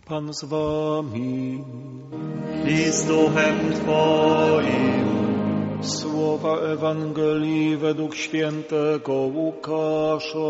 Pan z wami. I z duchem Twoim. Słowa Ewangelii według świętego Łukasza.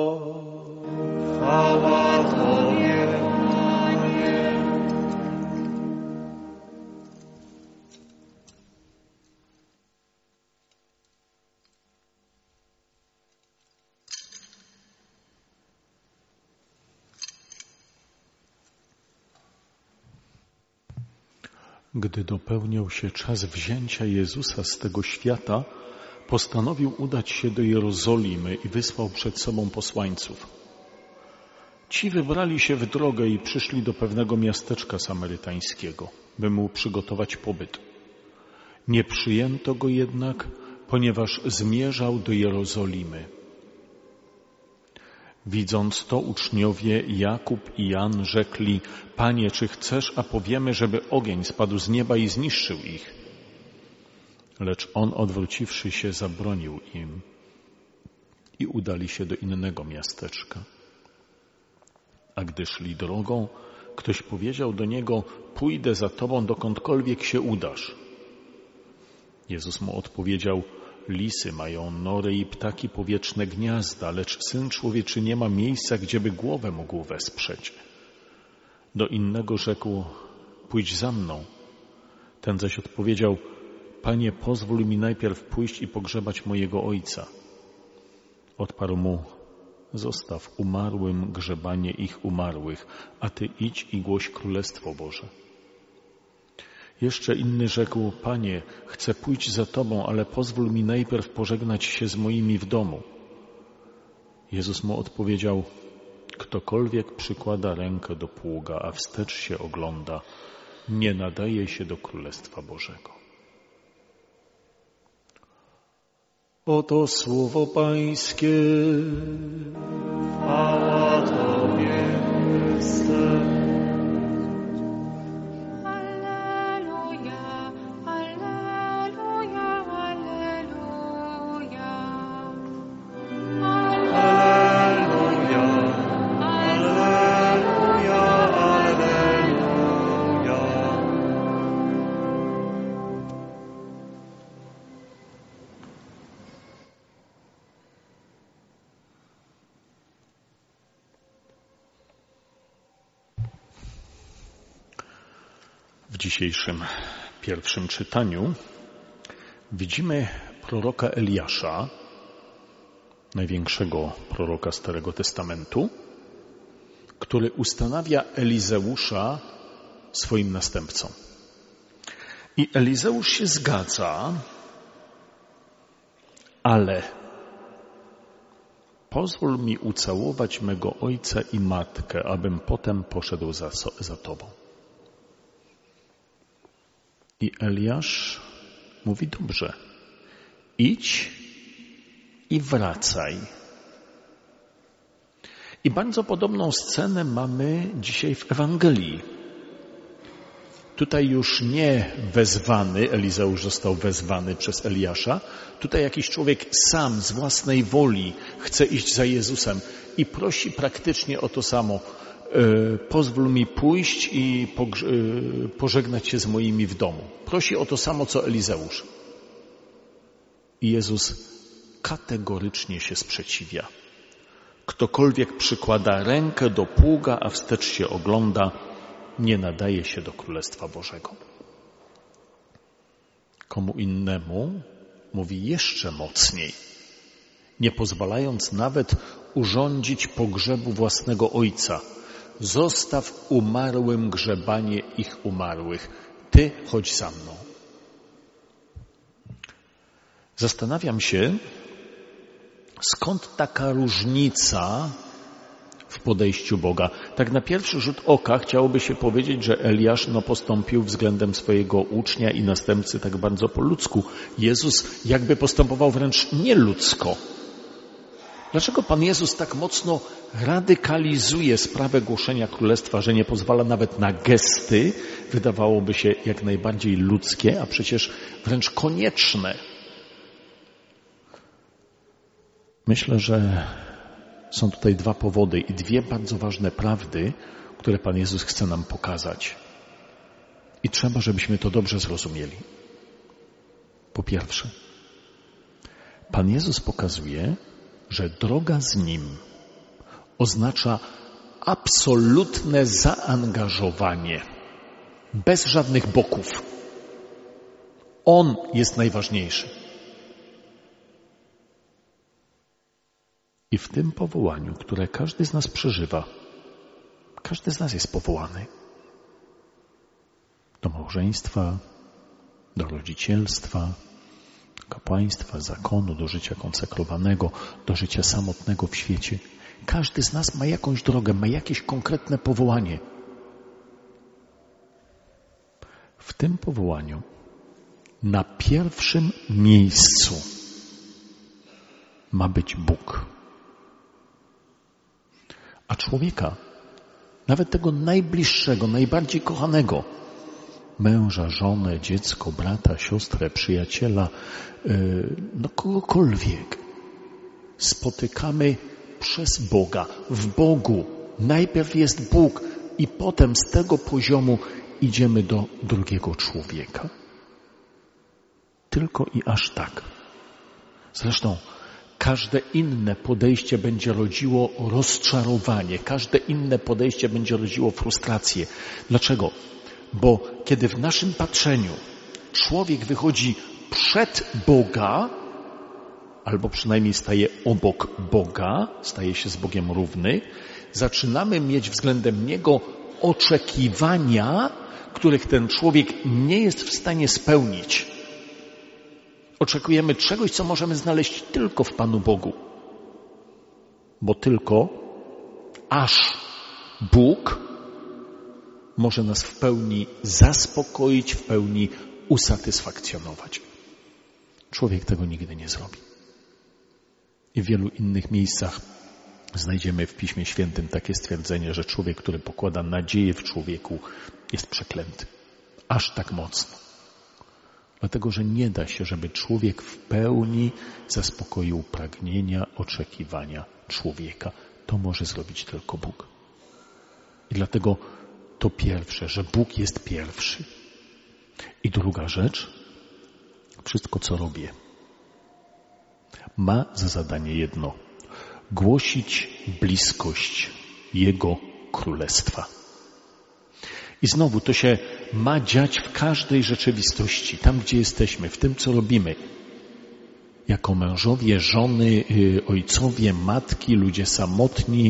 Chwała Tobie, Panie. Gdy dopełniał się czas wzięcia Jezusa z tego świata, postanowił udać się do Jerozolimy i wysłał przed sobą posłańców. Ci wybrali się w drogę i przyszli do pewnego miasteczka samarytańskiego, by mu przygotować pobyt. Nie przyjęto go jednak, ponieważ zmierzał do Jerozolimy. Widząc to, uczniowie Jakub i Jan rzekli: Panie, czy chcesz, a powiemy, żeby ogień spadł z nieba i zniszczył ich? Lecz on, odwróciwszy się, zabronił im i udali się do innego miasteczka. A gdy szli drogą, ktoś powiedział do niego: pójdę za tobą, dokądkolwiek się udasz. Jezus mu odpowiedział: lisy mają nory i ptaki powietrzne gniazda, lecz Syn Człowieczy nie ma miejsca, gdzieby głowę mógł wesprzeć. Do innego rzekł: pójdź za mną. Ten zaś odpowiedział: Panie, pozwól mi najpierw pójść i pogrzebać mojego ojca. Odparł mu: zostaw umarłym grzebanie ich umarłych, a ty idź i głoś Królestwo Boże. Jeszcze inny rzekł: Panie, chcę pójść za Tobą, ale pozwól mi najpierw pożegnać się z moimi w domu. Jezus mu odpowiedział: ktokolwiek przykłada rękę do pługa, a wstecz się ogląda, nie nadaje się do Królestwa Bożego. Oto słowo Pańskie. Chwała Tobie, Chryste. W dzisiejszym pierwszym czytaniu widzimy proroka Eliasza, największego proroka Starego Testamentu, który ustanawia Elizeusza swoim następcą. I Elizeusz się zgadza, ale pozwól mi ucałować mego ojca i matkę, abym potem poszedł za tobą. I Eliasz mówi: dobrze, idź i wracaj. I bardzo podobną scenę mamy dzisiaj w Ewangelii. Tutaj już nie wezwany, Elizeusz został wezwany przez Eliasza. Tutaj jakiś człowiek sam z własnej woli chce iść za Jezusem i prosi praktycznie o to samo. Pozwól mi pójść i pożegnać się z moimi w domu. Prosi o to samo, co Elizeusz. I Jezus kategorycznie się sprzeciwia. Ktokolwiek przykłada rękę do pługa, a wstecz się ogląda, nie nadaje się do Królestwa Bożego. Komu innemu mówi jeszcze mocniej, nie pozwalając nawet urządzić pogrzebu własnego ojca. Zostaw umarłym grzebanie ich umarłych. Ty chodź za mną. Zastanawiam się, skąd taka różnica w podejściu Boga. Tak na pierwszy rzut oka chciałoby się powiedzieć, że Eliasz postąpił względem swojego ucznia i następcy tak bardzo po ludzku. Jezus jakby postępował wręcz nieludzko. Dlaczego Pan Jezus tak mocno radykalizuje sprawę głoszenia Królestwa, że nie pozwala nawet na gesty, wydawałoby się jak najbardziej ludzkie, a przecież wręcz konieczne? Myślę, że są tutaj dwa powody i dwie bardzo ważne prawdy, które Pan Jezus chce nam pokazać. I trzeba, żebyśmy to dobrze zrozumieli. Po pierwsze, Pan Jezus pokazuje, że droga z Nim oznacza absolutne zaangażowanie, bez żadnych boków. On jest najważniejszy. I w tym powołaniu, które każdy z nas przeżywa, każdy z nas jest powołany do małżeństwa, do rodzicielstwa, do kapłaństwa, zakonu, do życia konsekrowanego, do życia samotnego w świecie. Każdy z nas ma jakąś drogę, ma jakieś konkretne powołanie. W tym powołaniu na pierwszym miejscu ma być Bóg. A człowieka, nawet tego najbliższego, najbardziej kochanego, męża, żonę, dziecko, brata, siostrę, przyjaciela, kogokolwiek, spotykamy przez Boga, w Bogu. Najpierw jest Bóg i potem z tego poziomu idziemy do drugiego człowieka. Tylko i aż tak. Zresztą każde inne podejście będzie rodziło rozczarowanie, każde inne podejście będzie rodziło frustrację. Dlaczego? Bo kiedy w naszym patrzeniu człowiek wychodzi przed Boga, albo przynajmniej staje obok Boga, staje się z Bogiem równy, zaczynamy mieć względem Niego oczekiwania, których ten człowiek nie jest w stanie spełnić. Oczekujemy czegoś, co możemy znaleźć tylko w Panu Bogu. Bo tylko aż Bóg może nas w pełni zaspokoić, w pełni usatysfakcjonować. Człowiek tego nigdy nie zrobi. I w wielu innych miejscach znajdziemy w Piśmie Świętym takie stwierdzenie, że człowiek, który pokłada nadzieję w człowieku, jest przeklęty. Aż tak mocno. Dlatego, że nie da się, żeby człowiek w pełni zaspokoił pragnienia, oczekiwania człowieka. To może zrobić tylko Bóg. I dlatego to pierwsze, że Bóg jest pierwszy. I druga rzecz, wszystko co robię, ma za zadanie jedno: głosić bliskość Jego Królestwa. I znowu to się ma dziać w każdej rzeczywistości, tam gdzie jesteśmy, w tym co robimy. Jako mężowie, żony, ojcowie, matki, ludzie samotni,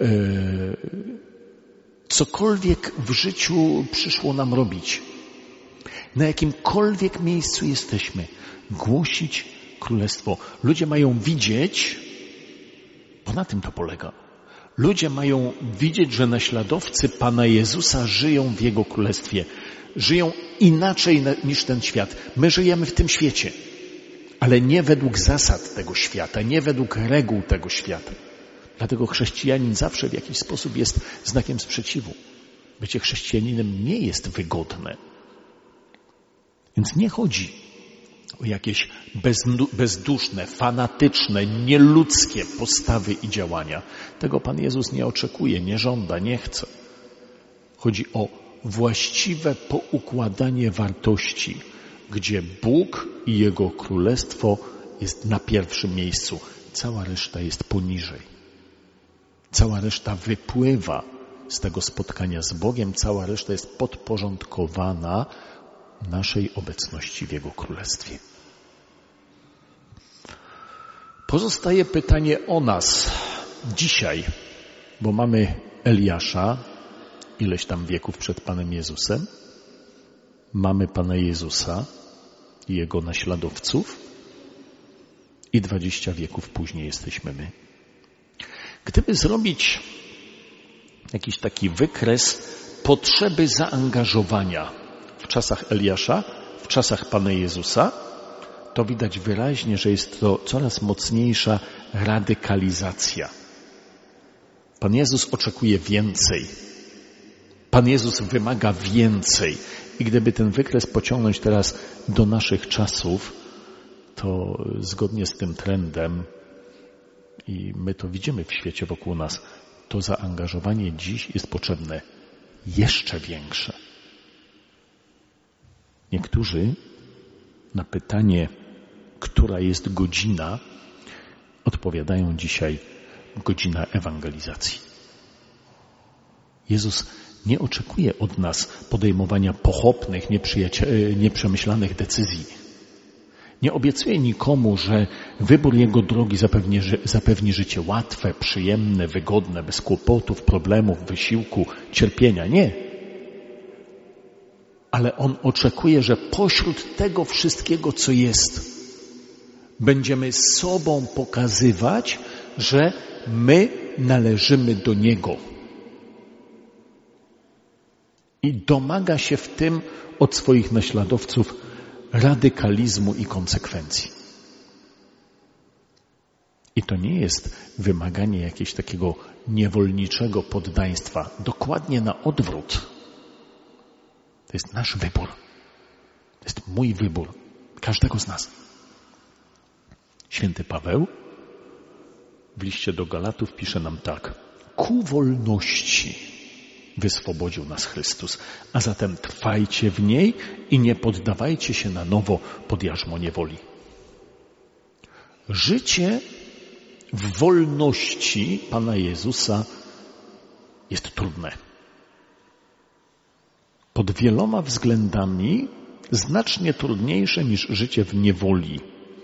cokolwiek w życiu przyszło nam robić. Na jakimkolwiek miejscu jesteśmy, głosić Królestwo. Ludzie mają widzieć, bo na tym to polega. Ludzie mają widzieć, że naśladowcy Pana Jezusa żyją w Jego Królestwie. Żyją inaczej niż ten świat. My żyjemy w tym świecie, ale nie według zasad tego świata, nie według reguł tego świata. Dlatego chrześcijanin zawsze w jakiś sposób jest znakiem sprzeciwu. Bycie chrześcijaninem nie jest wygodne. Więc nie chodzi o jakieś bezduszne, fanatyczne, nieludzkie postawy i działania. Tego Pan Jezus nie oczekuje, nie żąda, nie chce. Chodzi o właściwe poukładanie wartości, gdzie Bóg i Jego Królestwo jest na pierwszym miejscu. Cała reszta jest poniżej. Cała reszta wypływa z tego spotkania z Bogiem, cała reszta jest podporządkowana naszej obecności w Jego Królestwie. Pozostaje pytanie o nas dzisiaj, bo mamy Eliasza, ileś tam wieków przed Panem Jezusem, mamy Pana Jezusa i Jego naśladowców i 20 wieków później jesteśmy my. Gdyby zrobić jakiś taki wykres potrzeby zaangażowania w czasach Eliasza, w czasach Pana Jezusa, to widać wyraźnie, że jest to coraz mocniejsza radykalizacja. Pan Jezus oczekuje więcej. Pan Jezus wymaga więcej. I gdyby ten wykres pociągnąć teraz do naszych czasów, to zgodnie z tym trendem, i my to widzimy w świecie wokół nas, to zaangażowanie dziś jest potrzebne jeszcze większe. Niektórzy na pytanie, która jest godzina, odpowiadają dzisiaj godzina ewangelizacji. Jezus nie oczekuje od nas podejmowania pochopnych, nieprzemyślanych decyzji. Nie obiecuje nikomu, że wybór Jego drogi zapewni życie łatwe, przyjemne, wygodne, bez kłopotów, problemów, wysiłku, cierpienia. Nie. Ale On oczekuje, że pośród tego wszystkiego, co jest, będziemy sobą pokazywać, że my należymy do Niego. I domaga się w tym od swoich naśladowców radykalizmu i konsekwencji. I to nie jest wymaganie jakiegoś takiego niewolniczego poddaństwa. Dokładnie na odwrót. To jest nasz wybór. To jest mój wybór. Każdego z nas. Święty Paweł w liście do Galatów pisze nam tak. Ku wolności wyswobodził nas Chrystus, a zatem trwajcie w niej i nie poddawajcie się na nowo pod jarzmo niewoli. Życie w wolności Pana Jezusa jest trudne. Pod wieloma względami znacznie trudniejsze niż życie w niewoli.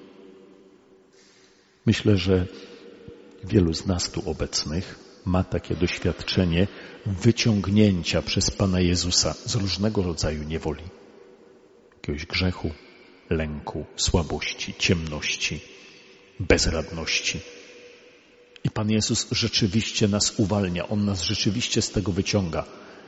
Myślę, że wielu z nas tu obecnych ma takie doświadczenie wyciągnięcia przez Pana Jezusa z różnego rodzaju niewoli. Jakiegoś grzechu, lęku, słabości, ciemności, bezradności. I Pan Jezus rzeczywiście nas uwalnia. On nas rzeczywiście z tego wyciąga.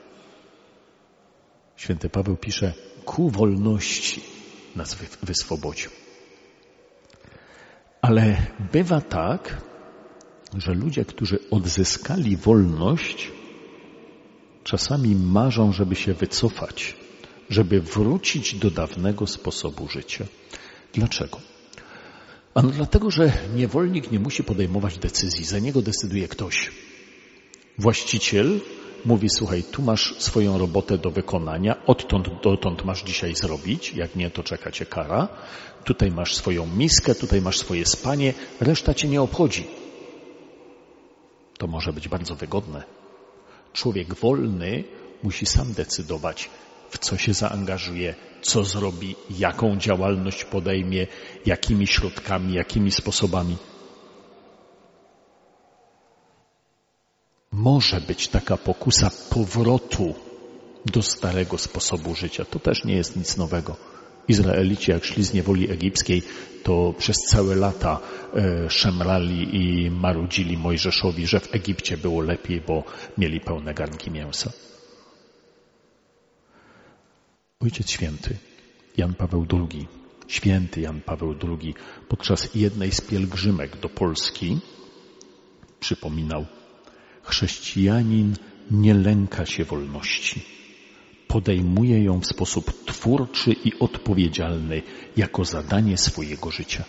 Święty Paweł pisze, ku wolności nas wyswobodził. Ale bywa tak, że ludzie, którzy odzyskali wolność, czasami marzą, żeby się wycofać, żeby wrócić do dawnego sposobu życia. Dlaczego? Ano dlatego, że niewolnik nie musi podejmować decyzji, za niego decyduje ktoś. Właściciel mówi, słuchaj, tu masz swoją robotę do wykonania, odtąd dotąd masz dzisiaj zrobić, jak nie, to czeka cię kara. Tutaj masz swoją miskę, tutaj masz swoje spanie, reszta cię nie obchodzi. To może być bardzo wygodne. Człowiek wolny musi sam decydować, w co się zaangażuje, co zrobi, jaką działalność podejmie, jakimi środkami, jakimi sposobami. Może być taka pokusa powrotu do starego sposobu życia. To też nie jest nic nowego. Izraelici, jak szli z niewoli egipskiej, to przez całe lata szemrali i marudzili Mojżeszowi, że w Egipcie było lepiej, bo mieli pełne garnki mięsa. Ojciec Święty Jan Paweł II, święty Jan Paweł II, podczas jednej z pielgrzymek do Polski przypominał, chrześcijanin nie lęka się wolności. Podejmuje ją w sposób twórczy i odpowiedzialny jako zadanie swojego życia.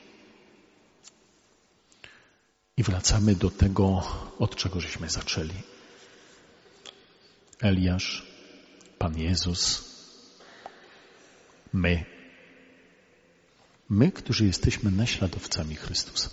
I wracamy do tego, od czego żeśmy zaczęli. Eliasz, Pan Jezus, my. My, którzy jesteśmy naśladowcami Chrystusa.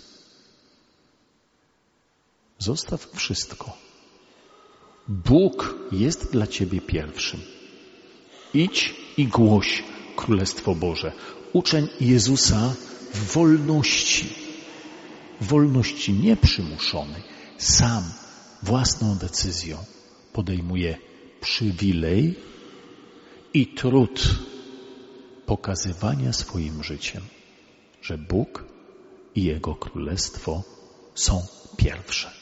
Zostaw wszystko. Bóg jest dla ciebie pierwszym. Idź i głoś Królestwo Boże. Uczeń Jezusa w wolności. Wolności nieprzymuszonej. Sam, własną decyzją podejmuje przywilej i trud pokazywania swoim życiem, że Bóg i Jego Królestwo są pierwsze.